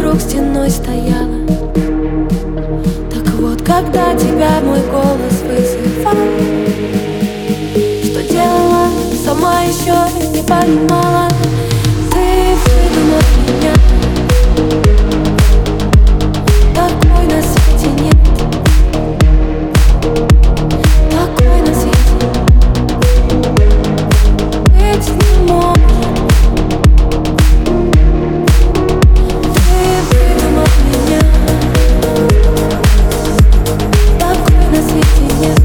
вокруг стеной стояла. Так вот, когда тебя мой голос вызывал, что делала, сама еще не понимала. Ты выдумал меня, такой на свете нет. Такой на свете быть не может. Ты выдумал меня, такой на свете нет.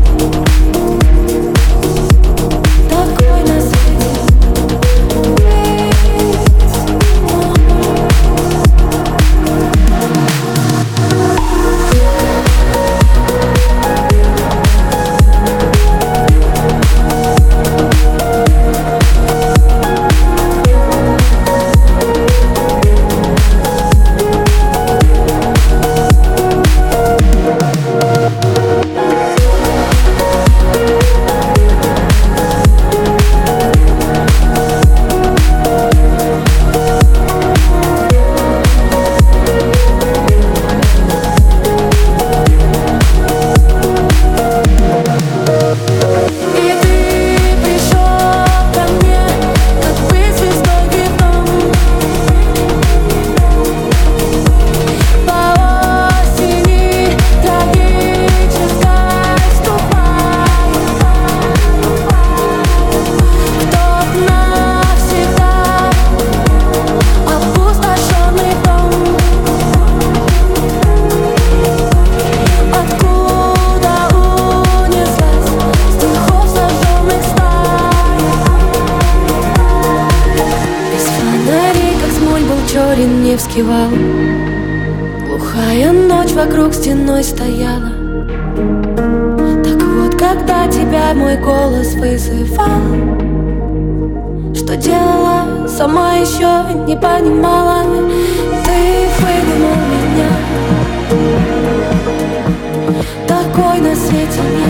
Такой на свете быть не может. Невский вал, глухая ночь вокруг стеной стояла. Так вот, когда тебя мой голос вызывал, что делала, сама еще не понимала. Ты выдумал меня, такой на свете нет.